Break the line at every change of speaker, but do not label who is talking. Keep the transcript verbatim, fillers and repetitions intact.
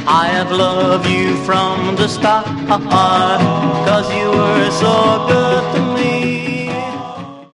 I have loved you from the start, 'cause you were so good to me.